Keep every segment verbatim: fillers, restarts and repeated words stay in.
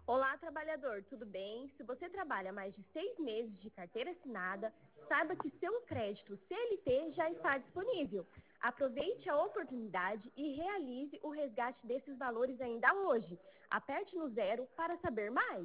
Olá, trabalhador, tudo bem? Se você trabalha mais de seis meses de carteira assinada, saiba que seu crédito C L T já está disponível. Aproveite a oportunidade e realize o resgate desses valores ainda hoje. Aperte no zero para saber mais.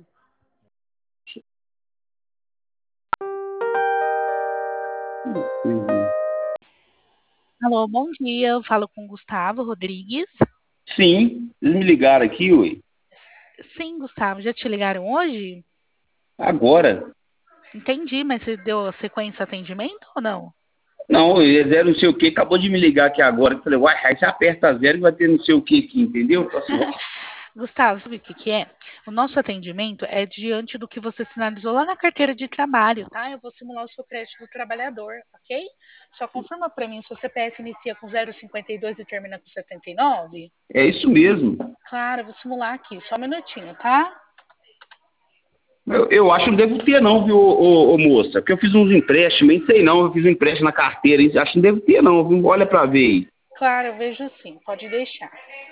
Uhum. Alô, bom dia. Eu falo com Gustavo Rodrigues. Sim, eles me ligaram aqui, ué. Sim, Gustavo, já te ligaram hoje? Agora. Entendi, mas você deu sequência atendimento ou não? Não, é zero não sei o que, acabou de me ligar aqui agora. Eu falei, uai, aí você aperta zero e vai ter não sei o que aqui, entendeu? Eu falei assim, uai. Gustavo, sabe o que que é? O nosso atendimento é diante do que você sinalizou lá na carteira de trabalho, tá? Eu vou simular o seu crédito do trabalhador, ok? Só confirma para mim se o C P F inicia com zero cinquenta e dois e termina com setenta e nove? É isso mesmo. Claro, eu vou simular aqui, só um minutinho, tá? Eu, eu acho que não devo ter não, viu, ô, ô, ô, moça? Porque eu fiz uns empréstimos, nem sei não, eu fiz um empréstimo na carteira, hein? Acho que não devo ter não, viu? Olha pra ver aí. Claro, eu vejo sim, pode deixar.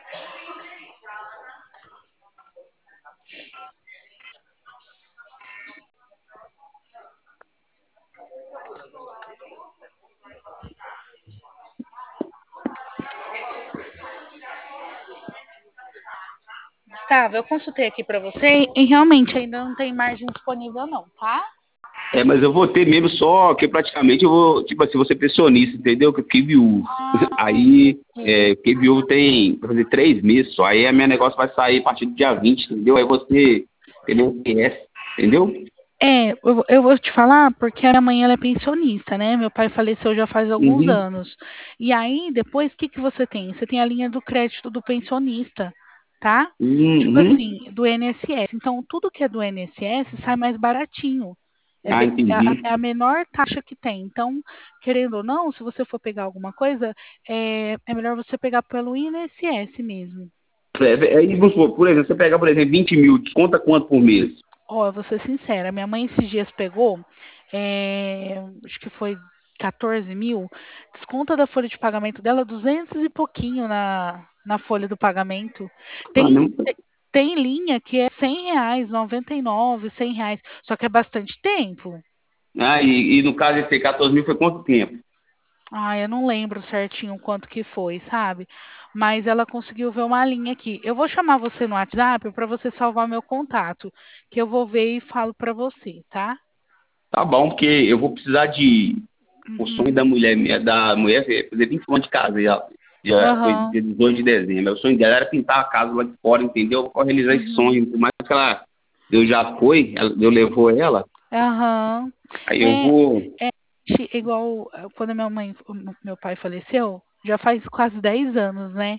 Gustavo, eu consultei aqui para você e realmente ainda não tem margem disponível não, tá? É, mas eu vou ter mesmo só que praticamente eu vou, tipo assim, vou ser pensionista, entendeu? Que eu fiquei viúvo. Ah, Aí, entendi. é, eu fiquei viúvo tem, vai fazer três meses só. Aí a minha negócio vai sair a partir do dia vinte, entendeu? Aí você, entendeu? Conhece, entendeu? É, eu, eu vou te falar porque a minha mãe ela é pensionista, né? Meu pai faleceu já faz alguns Uhum. anos. E aí, depois, o que que você tem? Você tem a linha do crédito do pensionista, tá? Tipo Uhum. assim, do I N S S. Então, tudo que é do I N S S sai mais baratinho. É, Ah, be- é a, entendi. é a menor taxa que tem. Então, querendo ou não, se você for pegar alguma coisa, é, é melhor você pegar pelo I N S S mesmo. É, aí, vamos supor, por exemplo, você pegar, por exemplo, vinte mil, desconta quanto por mês? Ó, eu vou ser sincera, minha mãe esses dias pegou, é, acho que foi quatorze mil, desconta da folha de pagamento dela duzentos e pouquinho na, na folha do pagamento. Ah, Tem, não. tem tem linha que é cem reais, noventa e nove, cem reais, só que é bastante tempo. Ah, e, e no caso esse quatorze mil foi quanto tempo? Ah, eu não lembro certinho quanto que foi, sabe? Mas ela conseguiu ver uma linha aqui. Eu vou chamar você no WhatsApp para você salvar meu contato, que eu vou ver e falo para você, tá? Tá bom, porque eu vou precisar de. O sonho Uhum. da mulher, minha- da mulher é fazer vinte anos de casa, já, já foi Aham. dia dezoito de dezembro. O sonho dela era pintar a casa lá de fora, entendeu? Para realizar esse Uhum. sonho. Por mais que ela, eu já foi, ela, eu levou ela, Aham. aí eu É, vou. é ti- igual eh, quando minha mãe, o meu meu pai faleceu, já faz quase dez anos, né?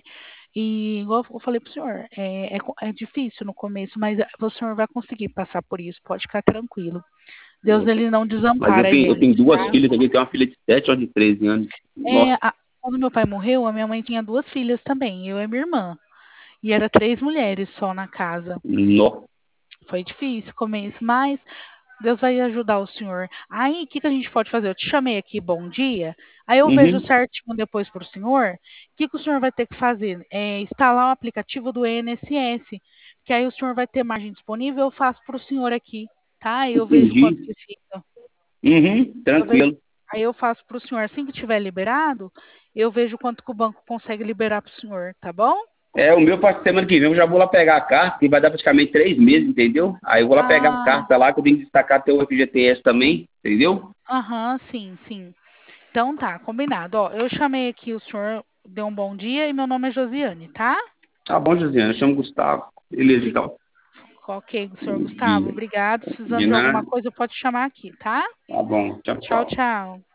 E igual eu falei pro senhor, é, é, co- é difícil no começo, mas eh, o senhor vai conseguir passar por isso, pode ficar tranquilo. Deus, ele não Mas eu desampara tenho, eu eles, tenho duas tá? filhas aqui, tem uma filha de sete ou de treze anos. É, Nossa, a- quando meu pai morreu, a minha mãe tinha duas filhas também, eu e minha irmã. E era três mulheres só na casa. nossa. Foi difícil o começo, mas Deus vai ajudar o senhor. Aí, o que, que a gente pode fazer? Eu te chamei aqui, bom dia. Aí eu vejo Uhum. certinho depois para o senhor. O que, que o senhor vai ter que fazer? É instalar o aplicativo do I N S S. Que aí o senhor vai ter margem disponível, eu faço para o senhor aqui, tá? Eu vejo quanto Entendi. que fica. Uhum. Eu vejo, Tranquilo. aí eu faço para o senhor. Assim que tiver liberado, eu vejo quanto que o banco consegue liberar para o senhor, tá bom? É, o meu parte semana que vem eu já vou lá pegar a carta, que vai dar praticamente três meses, entendeu? Aí eu vou lá pegar a Ah, carta lá, que eu tenho que destacar até o F G T S também, entendeu? aham, sim, sim. Então tá, combinado. Ó, eu chamei aqui o senhor, deu um bom dia e meu nome é Josiane, tá? Tá bom, Josiana, eu chamo Gustavo. Beleza, então. Ok, senhor Gustavo, De, obrigado. de Precisando de alguma nada. coisa, pode chamar aqui, tá? Tá bom. Tchau, Tchau, tchau. tchau.